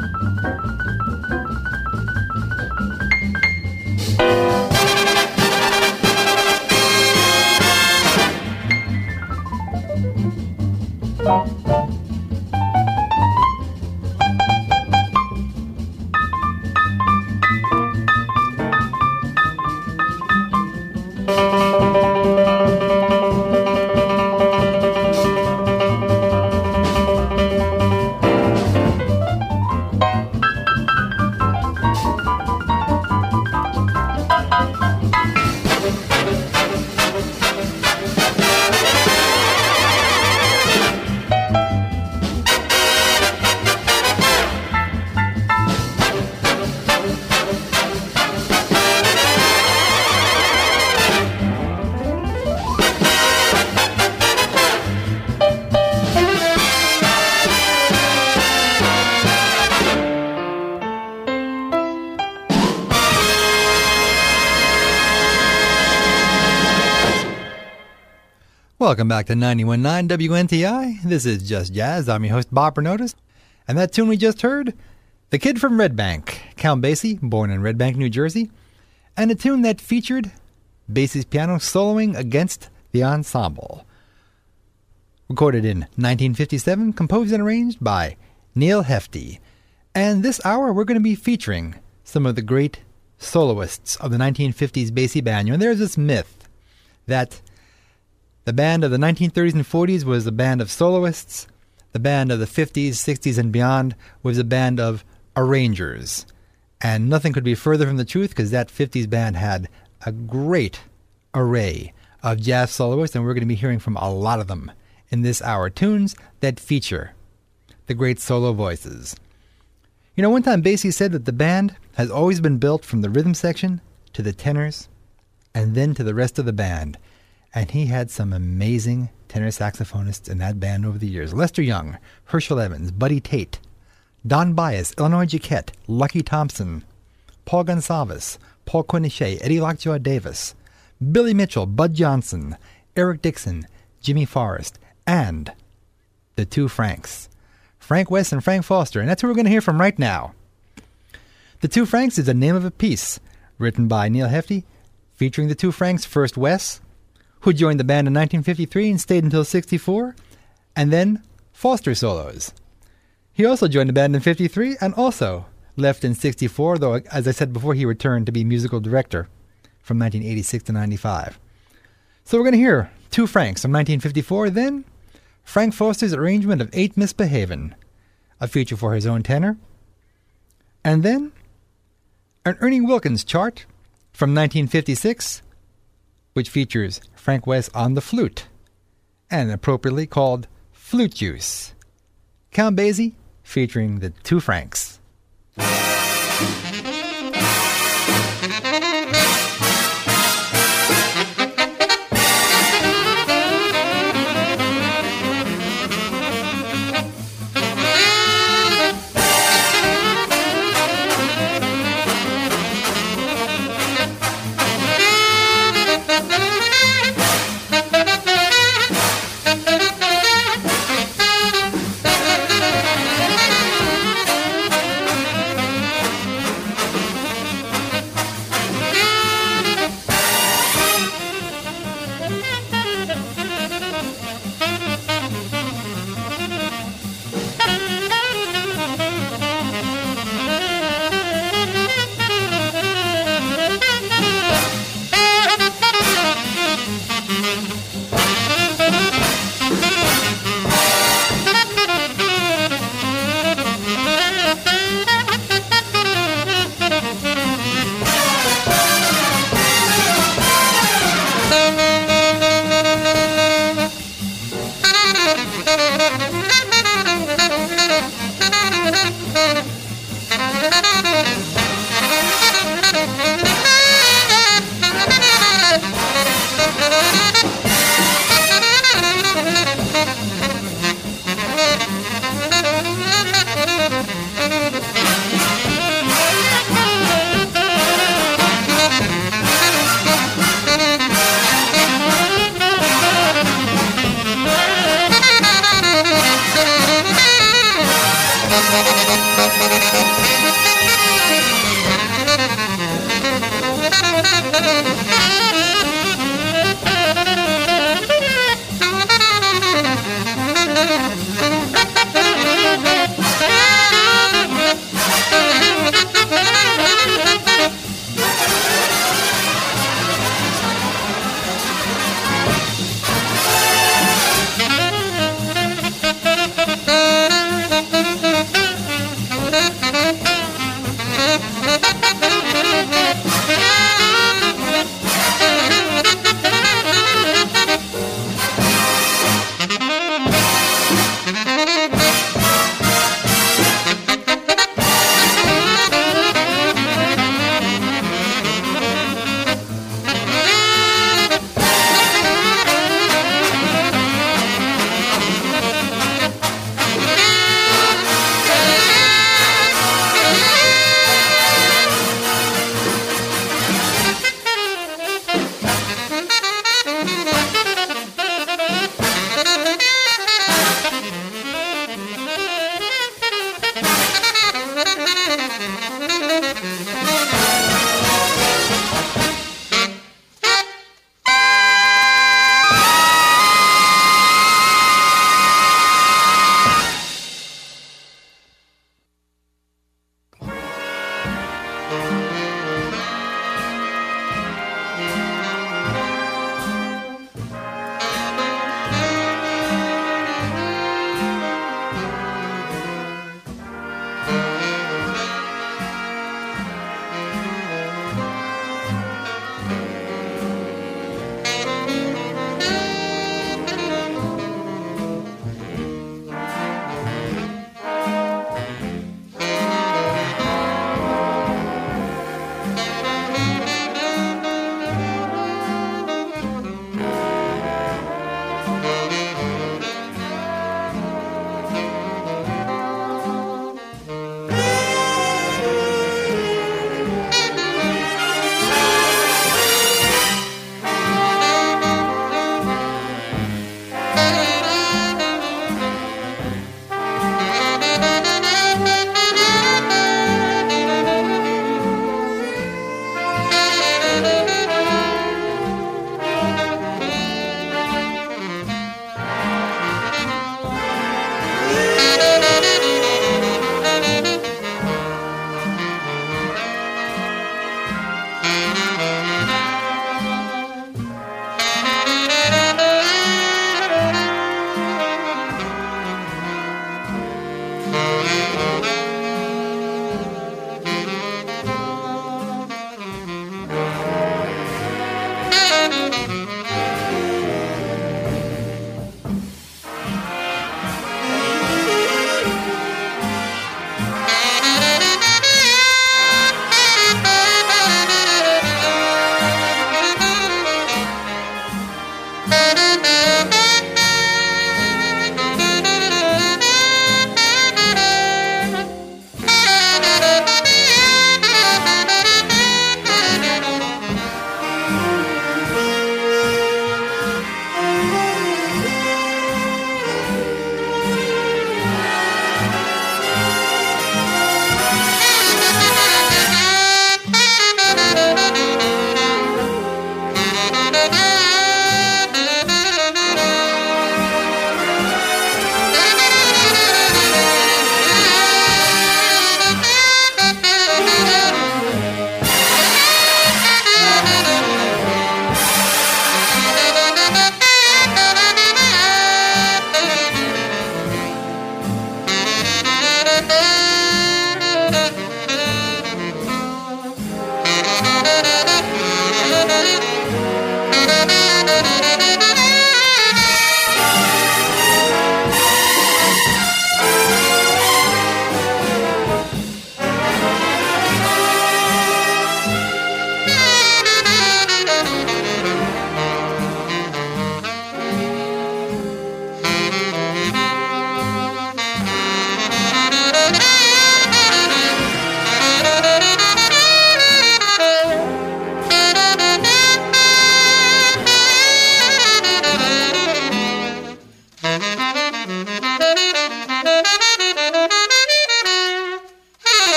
Welcome back to 91.9 WNTI. This is Just Jazz. I'm your host, Bob Bernotis. And that tune we just heard, The Kid from Red Bank, Count Basie, born in Red Bank, New Jersey, and a tune that featured Basie's piano soloing against the ensemble. Recorded in 1957, composed and arranged by Neal Hefti. And this hour, we're going to be featuring some of the great soloists of the 1950s Basie band. And there's this myth that the band of the 1930s and 40s was a band of soloists. The band of the 50s, 60s, and beyond was a band of arrangers. And nothing could be further from the truth, because that 50s band had a great array of jazz soloists, and we're going to be hearing from a lot of them in this hour. Tunes that feature the great solo voices. You know, one time Basie said that the band has always been built from the rhythm section to the tenors and then to the rest of the band. And he had some amazing tenor saxophonists in that band over the years. Lester Young, Herschel Evans, Buddy Tate, Don Byas, Illinois Jacquet, Lucky Thompson, Paul Gonsalves, Paul Quinichette, Eddie Lockjaw Davis, Billy Mitchell, Bud Johnson, Eric Dixon, Jimmy Forrest, and the two Franks, Frank West and Frank Foster. And that's who we're going to hear from right now. The Two Franks is the name of a piece written by Neal Hefti, featuring the two Franks, first Wes, who joined the band in 1953 and stayed until 64, and then Foster solos. He also joined the band in 53 and also left in 64, though, as I said before, he returned to be musical director from 1986 to 95. So we're going to hear Two Franks from 1954, then Frank Foster's arrangement of Ain't Misbehavin', a feature for his own tenor, and then an Ernie Wilkins chart from 1956, which features Frank West on the flute, and appropriately called Flute Juice. Count Basie featuring the Two Franks.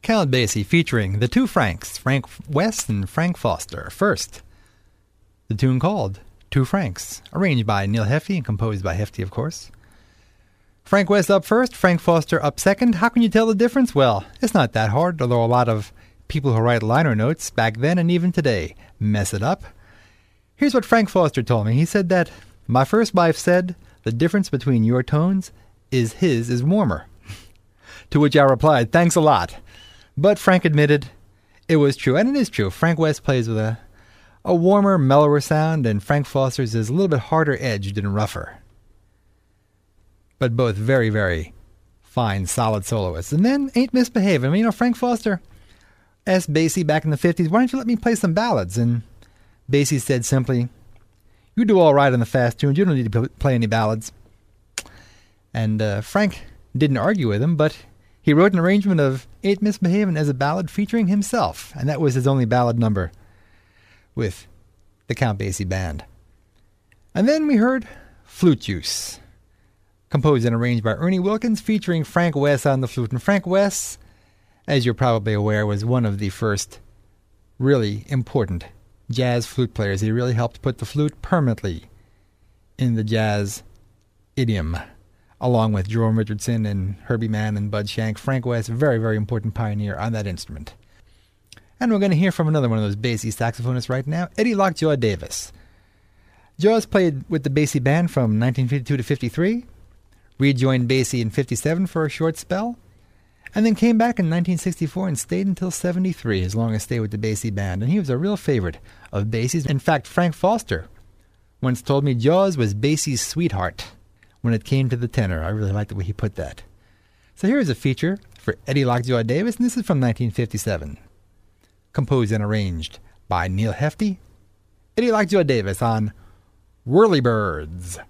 Count Basie featuring the two Franks, Frank West and Frank Foster. First, the tune called Two Franks, arranged by Neal Hefti and composed by Hefti, of course. Frank West up first, Frank Foster up second. How can you tell the difference? Well, it's not that hard, although a lot of people who write liner notes back then and even today mess it up. Here's what Frank Foster told me. He said that, "My first wife said, the difference between your tones is his is warmer." To which I replied, "Thanks a lot." But Frank admitted it was true, and it is true. Frank West plays with a warmer, mellower sound, and Frank Foster's is a little bit harder edged and rougher. But both very, very fine, solid soloists. And then Ain't Misbehavin'. You know, Frank Foster asked Basie back in the 50s, "Why don't you let me play some ballads?" And Basie said simply, "You do all right on the fast tunes. You don't need to play any ballads." And Frank didn't argue with him, but he wrote an arrangement of Ain't Misbehavin' as a ballad featuring himself, and that was his only ballad number with the Count Basie Band. And then we heard Flute Juice, composed and arranged by Ernie Wilkins, featuring Frank West on the flute. And Frank West, as you're probably aware, was one of the first really important jazz flute players. He really helped put the flute permanently in the jazz idiom, along with Jerome Richardson and Herbie Mann and Bud Shank. Frank West, very, very important pioneer on that instrument. And we're going to hear from another one of those Basie saxophonists right now, Eddie Lockjaw Davis. Jaws played with the Basie Band from 1952 to 53, rejoined Basie in 57 for a short spell, and then came back in 1964 and stayed until 73, his longest stay with the Basie Band. And he was a real favorite of Basie's. In fact, Frank Foster once told me Jaws was Basie's sweetheart when it came to the tenor. I really like the way he put that. So here's a feature for Eddie Lockjaw Davis, and this is from 1957. Composed and arranged by Neal Hefti. Eddie Lockjaw Davis on Whirlybirds.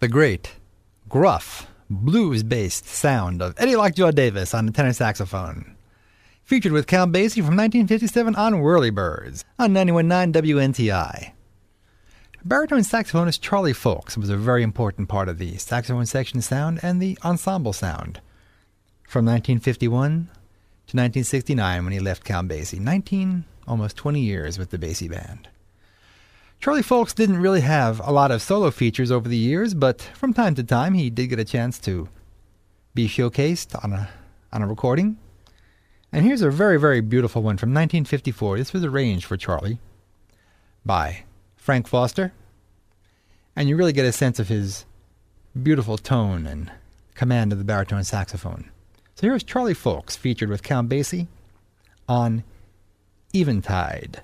great, gruff, blues-based sound of Eddie Lockjaw Davis on the tenor saxophone. Featured with Count Basie from 1957 on Whirlybirds on 91.9 WNTI. Baritone saxophonist Charlie Foulkes was a very important part of the saxophone section sound and the ensemble sound from 1951 to 1969 when he left Count Basie. Almost 20 years with the Basie Band. Charlie Foulkes didn't really have a lot of solo features over the years, but from time to time he did get a chance to be showcased on a recording. And here's a very, very beautiful one from 1954. This was arranged for Charlie by Frank Foster. And you really get a sense of his beautiful tone and command of the baritone saxophone. So here's Charlie Foulkes featured with Count Basie on Eventide.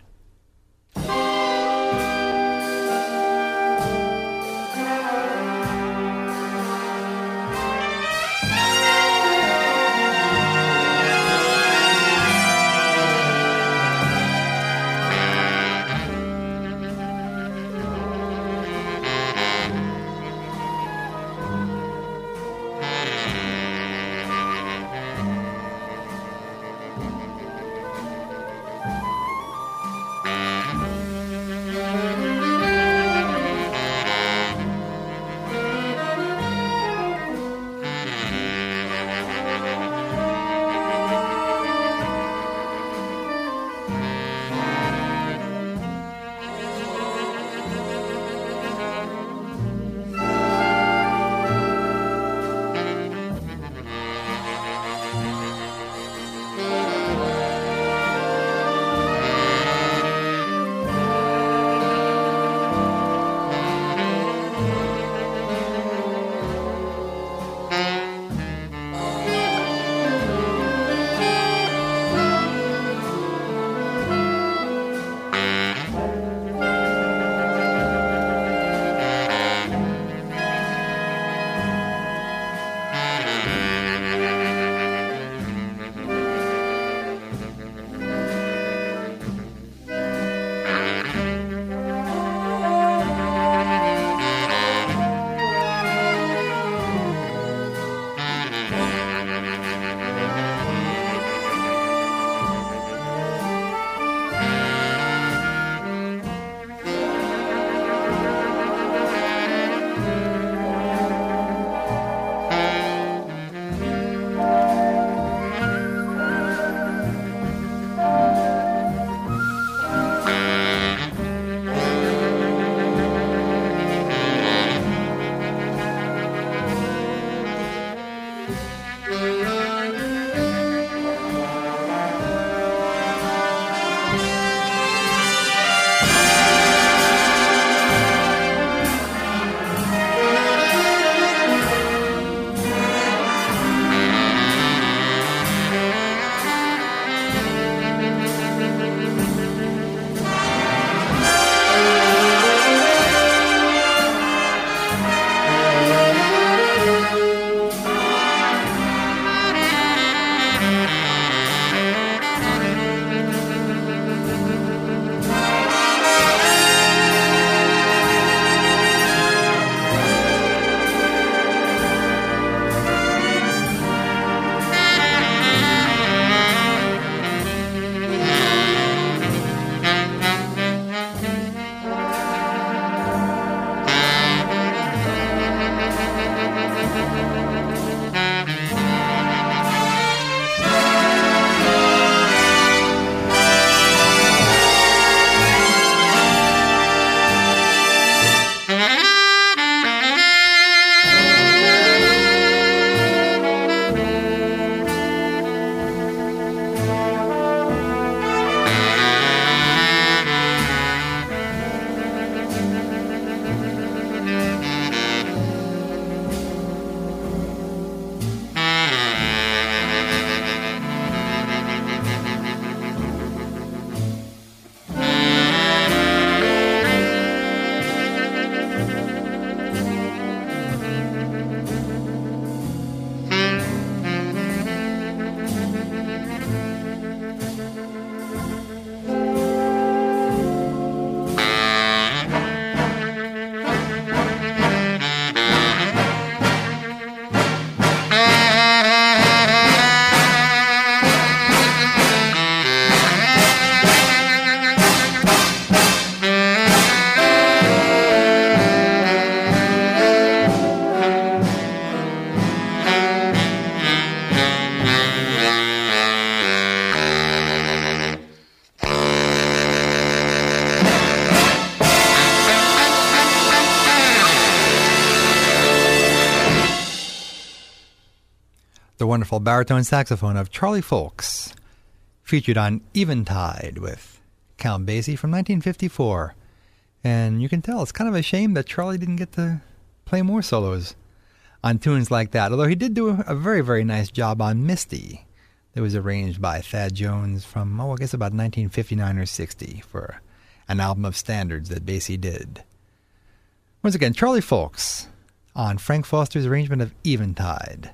the wonderful baritone saxophone of Charlie Folks, featured on Eventide with Count Basie from 1954. And you can tell it's kind of a shame that Charlie didn't get to play more solos on tunes like that, although he did do a very, very nice job on Misty. That was arranged by Thad Jones from, I guess about 1959 or 60 for an album of standards that Basie did. Once again, Charlie Folks on Frank Foster's arrangement of Eventide.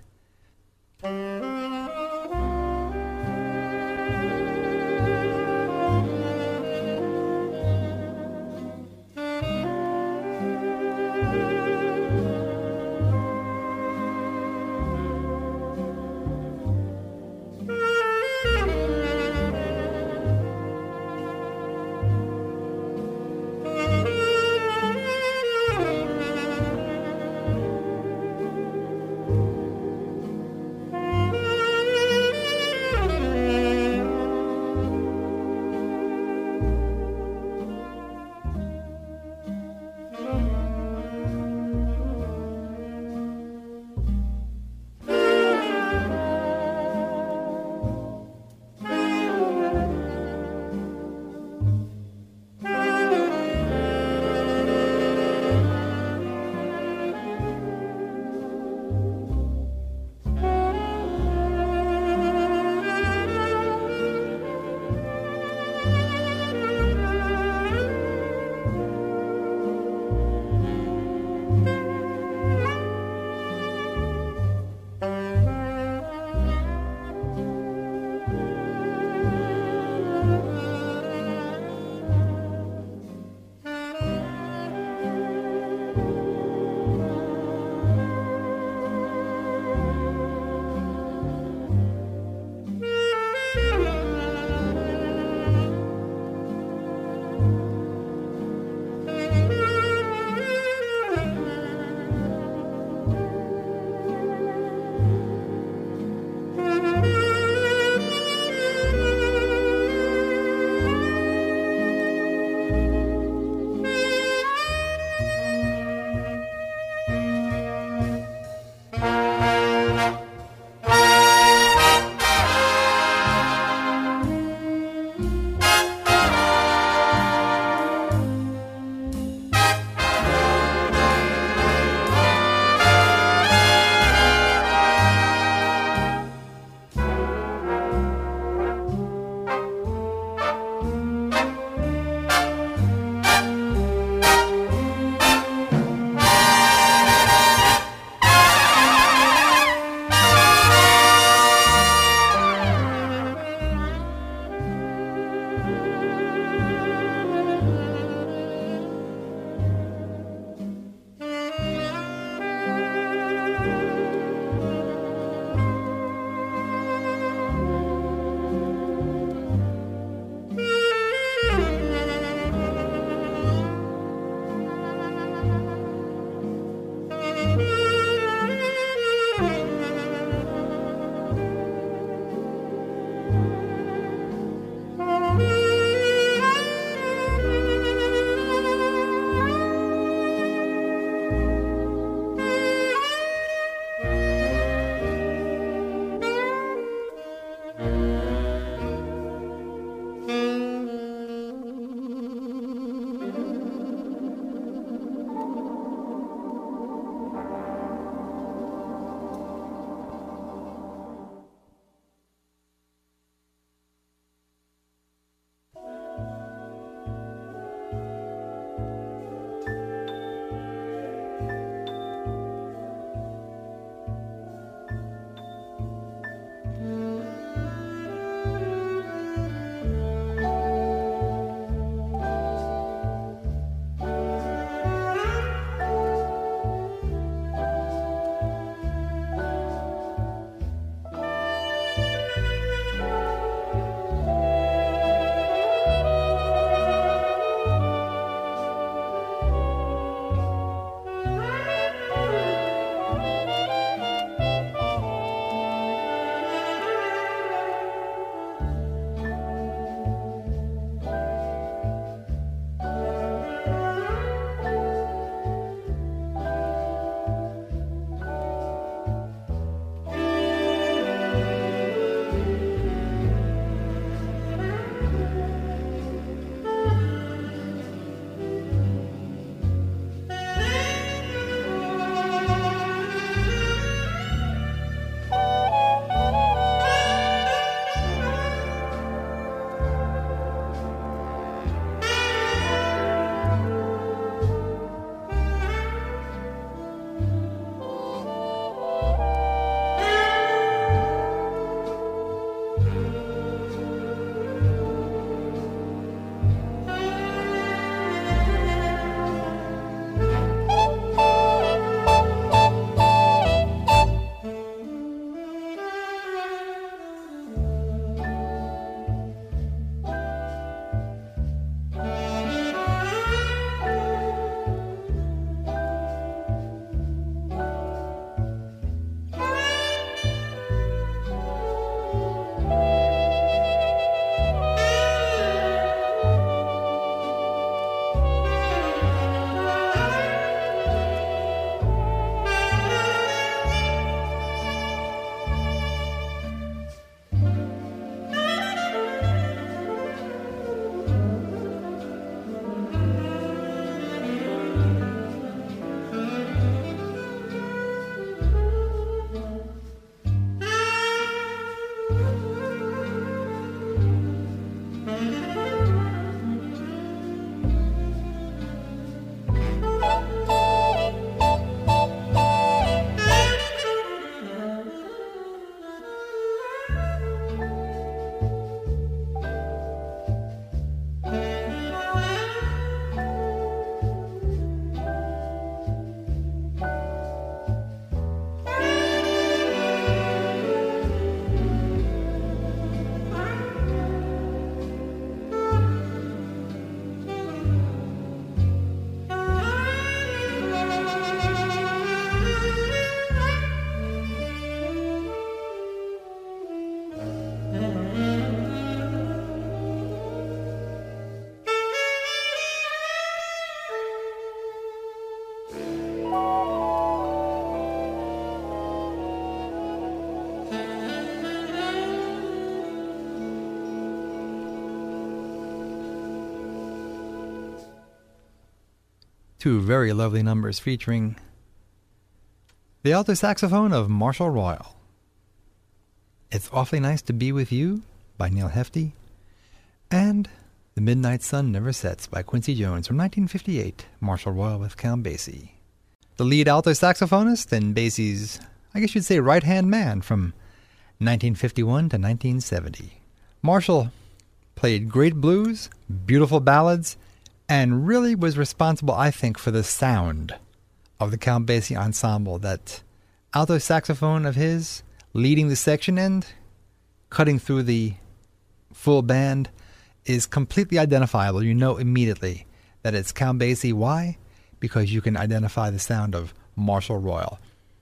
two very lovely numbers featuring the alto saxophone of Marshall Royal. It's Awfully Nice to Be With You by Neil Hefti, and The Midnight Sun Never Sets by Quincy Jones from 1958, Marshall Royal with Count Basie. The lead alto saxophonist and Basie's, I guess you'd say, right-hand man from 1951 to 1970. Marshall played great blues, beautiful ballads, and really was responsible, I think, for the sound of the Count Basie ensemble. That alto saxophone of his leading the section and cutting through the full band is completely identifiable. You know immediately that it's Count Basie. Why? Because you can identify the sound of Marshall Royal.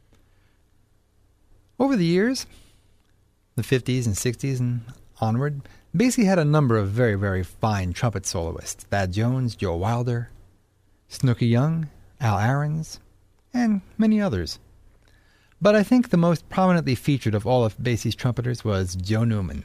Over the years, the 50s and 60s and onward, Basie had a number of very, very fine trumpet soloists. Thad Jones, Joe Wilder, Snooky Young, Al Ahrens, and many others. But I think the most prominently featured of all of Basie's trumpeters was Joe Newman.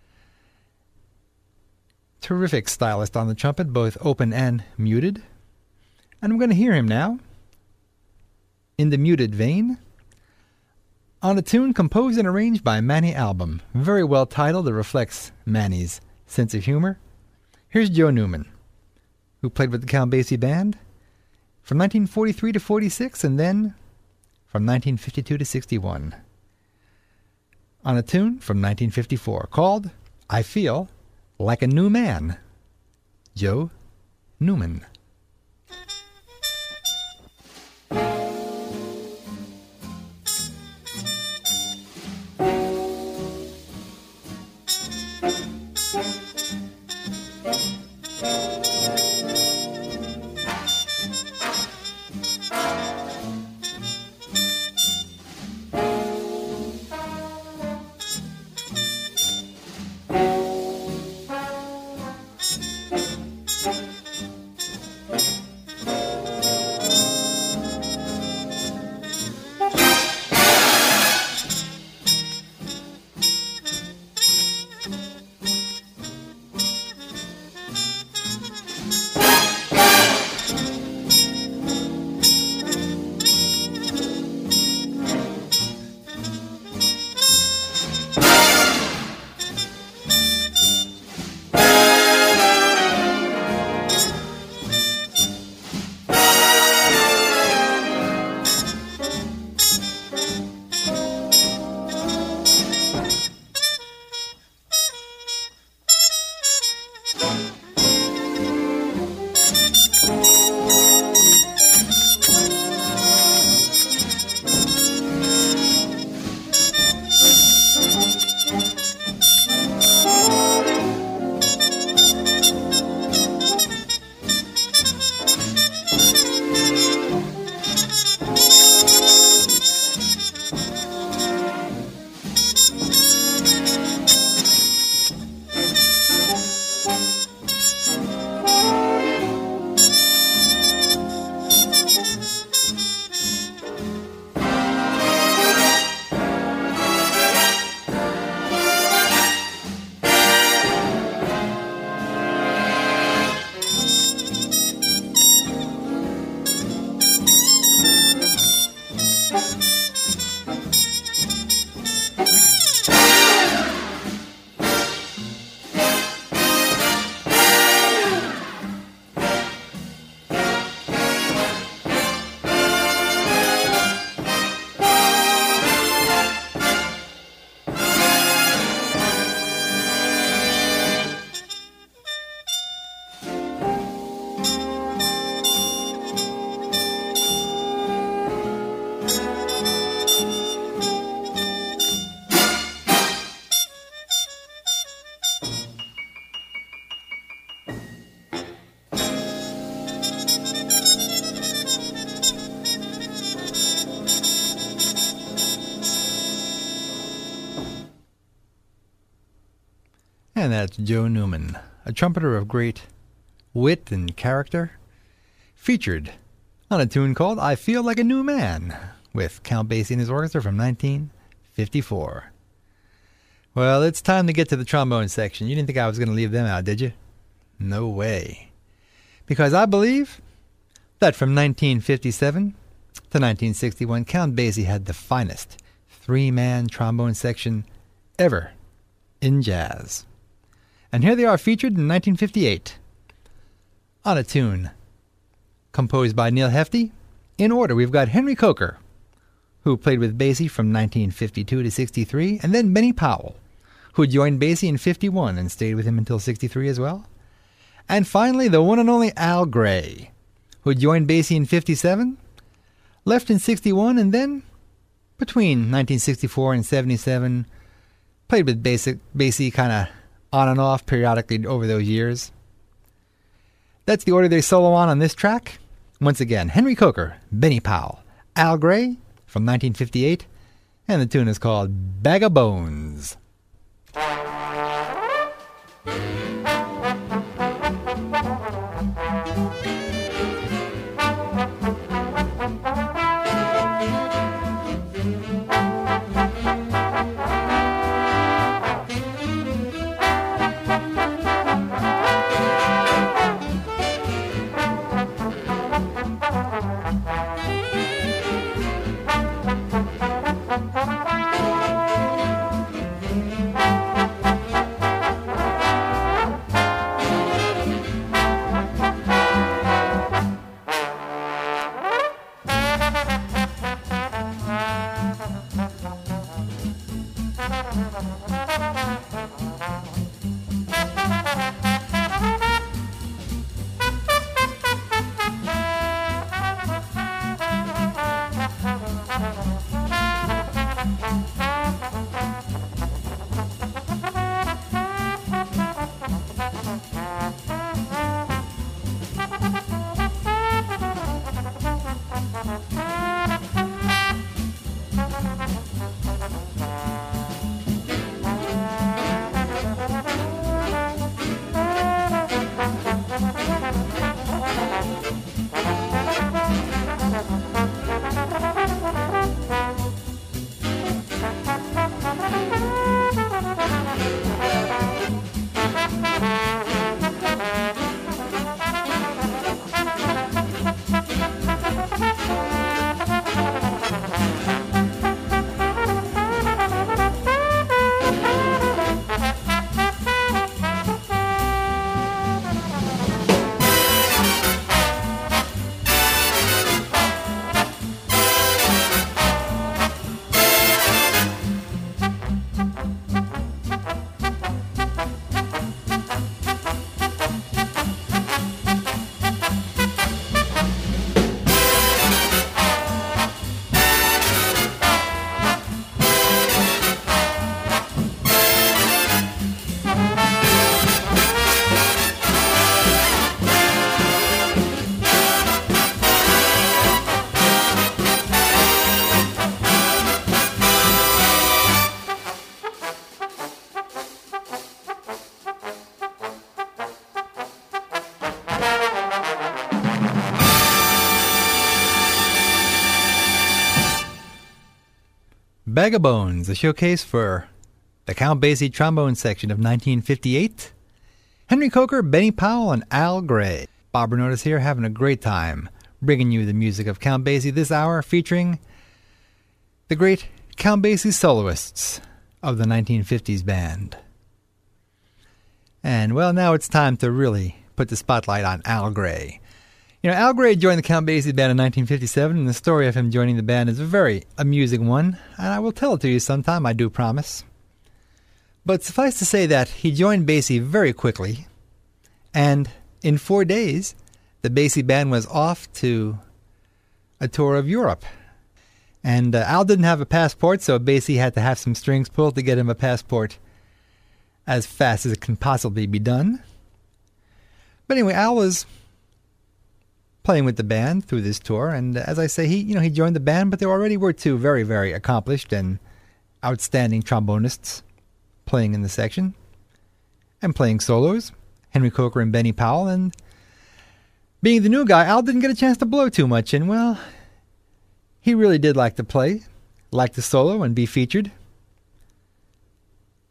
Terrific stylist on the trumpet, both open and muted. And I'm going to hear him now, in the muted vein, on a tune composed and arranged by Manny Albam. Very well titled. It reflects Manny's sense of humor. Here's Joe Newman, who played with the Count Basie Band from 1943 to 46, and then from 1952 to 61, on a tune from 1954 called I Feel Like a New Man. Joe Newman. And that's Joe Newman, a trumpeter of great wit and character, featured on a tune called I Feel Like a New Man with Count Basie and his orchestra from 1954. Well, it's time to get to the trombone section. You didn't think I was going to leave them out, did you? No way. Because I believe that from 1957 to 1961, Count Basie had the finest three-man trombone section ever in jazz. And here they are featured in 1958 on a tune composed by Neal Hefti. In order, we've got Henry Coker, who played with Basie from 1952 to 63, and then Benny Powell, who joined Basie in 51 and stayed with him until 63 as well. And finally, the one and only Al Gray, who joined Basie in 57, left in 61, and then, between 1964 and 77, played with Basie kind of on and off periodically over those years. That's the order they solo on this track. Once again, Henry Coker, Benny Powell, Al Gray from 1958, and the tune is called Bag of Bones. Bag of Bones, a showcase for the Count Basie trombone section of 1958. Henry Coker, Benny Powell, and Al Gray. Bob Bernotis here, having a great time bringing you the music of Count Basie this hour, featuring the great Count Basie soloists of the 1950s band. And, well, now it's time to really put the spotlight on Al Gray. You know, Al Gray joined the Count Basie band in 1957, and the story of him joining the band is a very amusing one, and I will tell it to you sometime, I do promise. But suffice to say that he joined Basie very quickly, and in 4 days, the Basie band was off to a tour of Europe. And Al didn't have a passport, so Basie had to have some strings pulled to get him a passport as fast as it can possibly be done. But anyway, Al was playing with the band through this tour, and as I say, he joined the band, but there already were two very, very accomplished and outstanding trombonists playing in the section and playing solos, Henry Coker and Benny Powell. And being the new guy, Al didn't get a chance to blow too much, and well, he really did like to play, like to solo and be featured.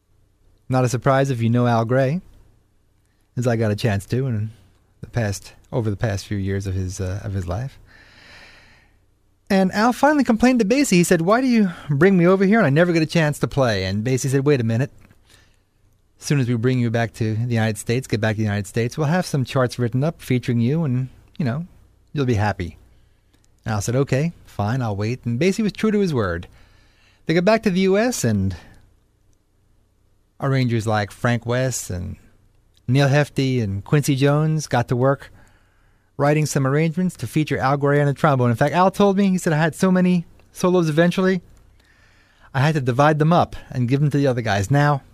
Not a surprise if you know Al Gray, as I got a chance to in the past over the past few years of his life. And Al finally complained to Basie. He said, "Why do you bring me over here and I never get a chance to play?" And Basie said, "Wait a minute. As soon as we bring you back to the United States, get back to the United States, we'll have some charts written up featuring you and, you'll be happy." And Al said, "Okay, fine, I'll wait." And Basie was true to his word. They got back to the U.S. and arrangers like Frank West and Neil Hefti and Quincy Jones got to work writing some arrangements to feature Al Gray on the trombone. In fact, Al told me, he said, "I had so many solos eventually, I had to divide them up and give them to the other guys." Now,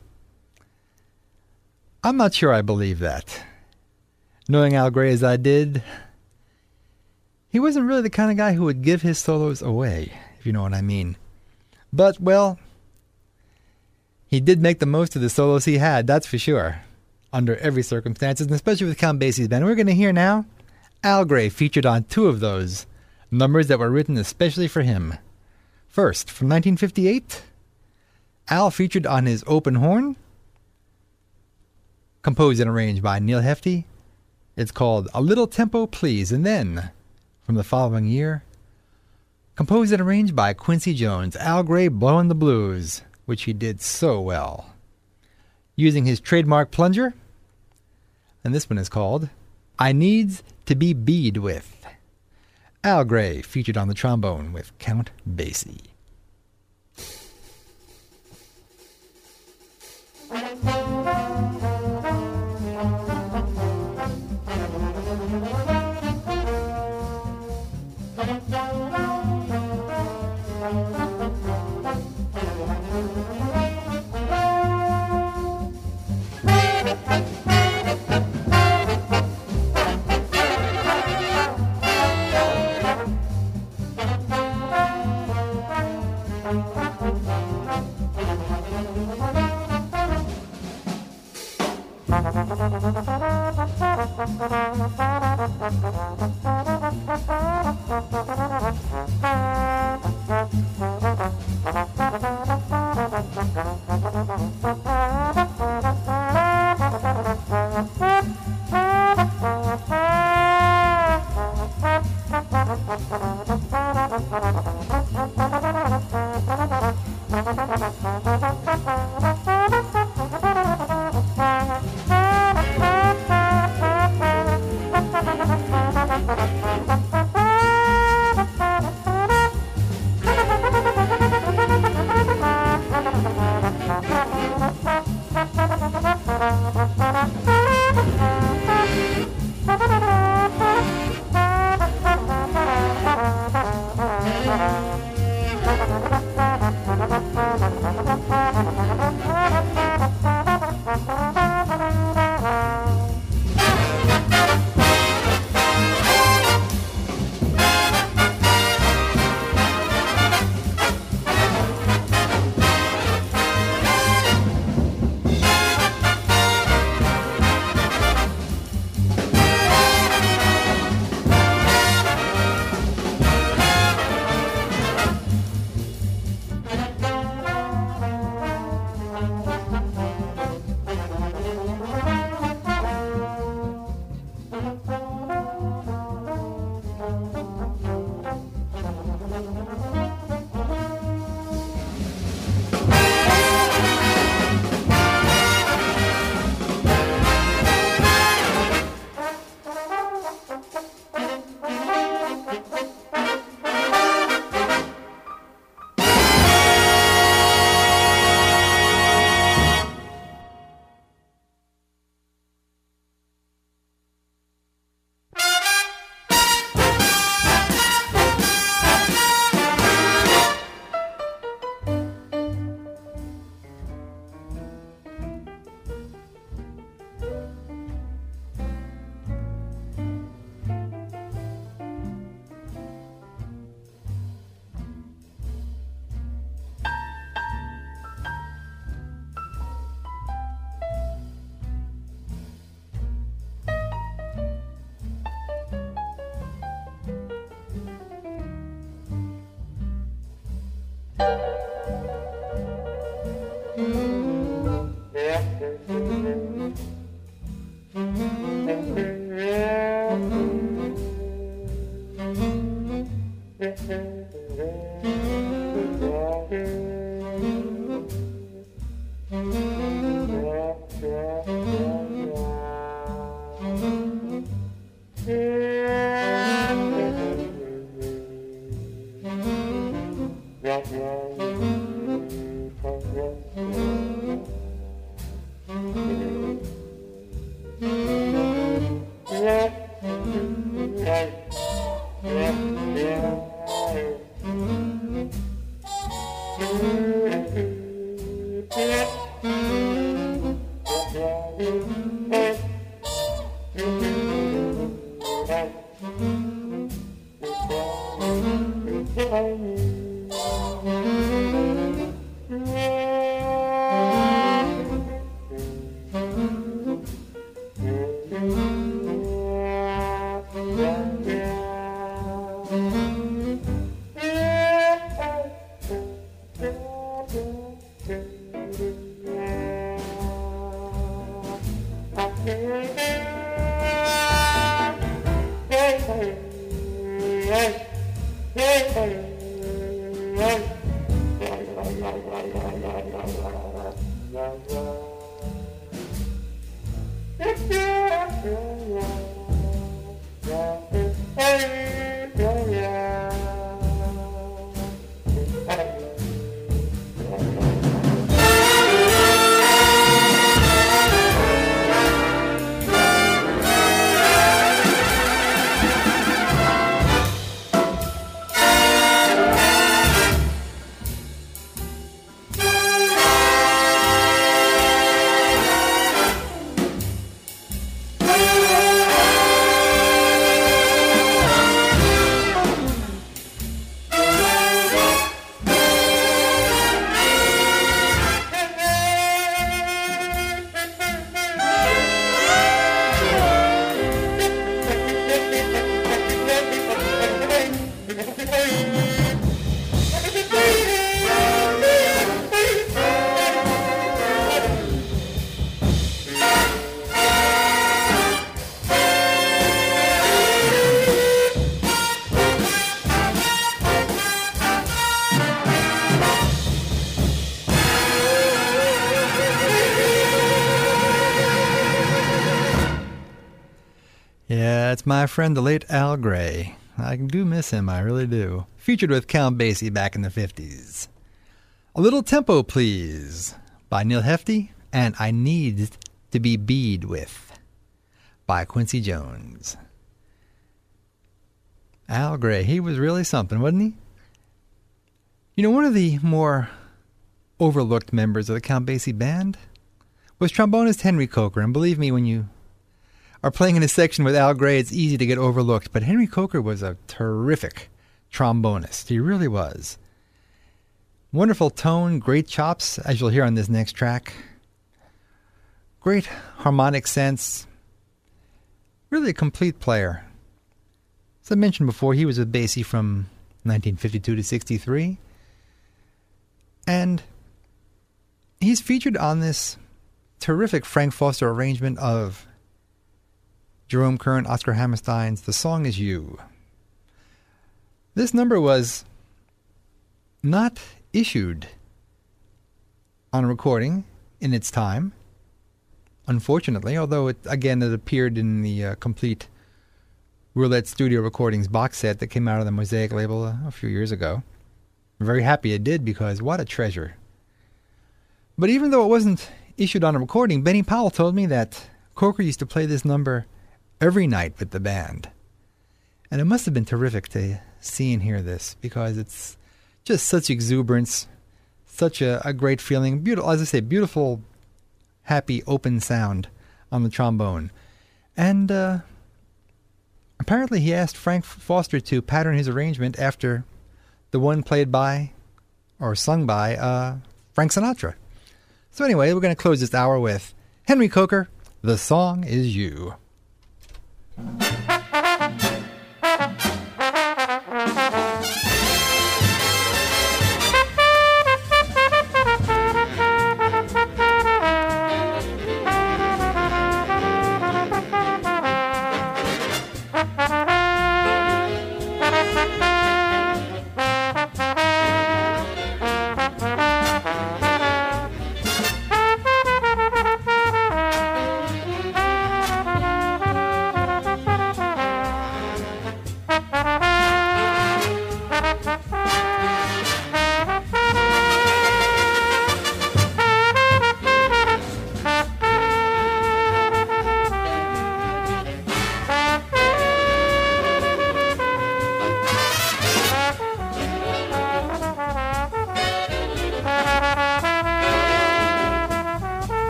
I'm not sure I believe that. Knowing Al Gray as I did, he wasn't really the kind of guy who would give his solos away, if you know what I mean. But, well, he did make the most of the solos he had, that's for sure, under every circumstances, and especially with Count Basie's band. We're going to hear now Al Gray featured on two of those numbers that were written especially for him. First, from 1958, Al featured on his open horn, composed and arranged by Neil Hefti. It's called "A Little Tempo Please." And then, from the following year, composed and arranged by Quincy Jones, Al Gray Blowin' the Blues, which he did so well, using his trademark plunger. And this one is called "I Needs to Be Bead With." Al Gray featured on the trombone with Count Basie. Yeah, it's my friend, the late Al Gray. I do miss him, I really do. Featured with Count Basie back in the 50s. A Little Tempo, Please, by Neil Hefti, and I Need to Be Bead With, by Quincy Jones. Al Gray, he was really something, wasn't he? You know, one of the more overlooked members of the Count Basie band was trombonist Henry Coker, and believe me, when you are playing in a section with Al Gray, it's easy to get overlooked, but Henry Coker was a terrific trombonist. He really was. Wonderful tone, great chops, as you'll hear on this next track. Great harmonic sense. Really a complete player. As I mentioned before, he was with Basie from 1952 to 63. And he's featured on this terrific Frank Foster arrangement of Jerome Kern, Oscar Hammerstein's The Song Is You. This number was not issued on a recording in its time, unfortunately, although it appeared in the complete Roulette Studio Recordings box set that came out of the Mosaic label a few years ago. I'm very happy it did, because what a treasure. But even though it wasn't issued on a recording, Benny Powell told me that Coker used to play this number every night with the band. And it must have been terrific to see and hear this, because it's just such exuberance, such a great feeling. Beautiful, as I say, beautiful, happy, open sound on the trombone. And apparently he asked Frank Foster to pattern his arrangement after the one played by, or sung by, Frank Sinatra. So anyway, we're going to close this hour with Henry Coker, The Song Is You.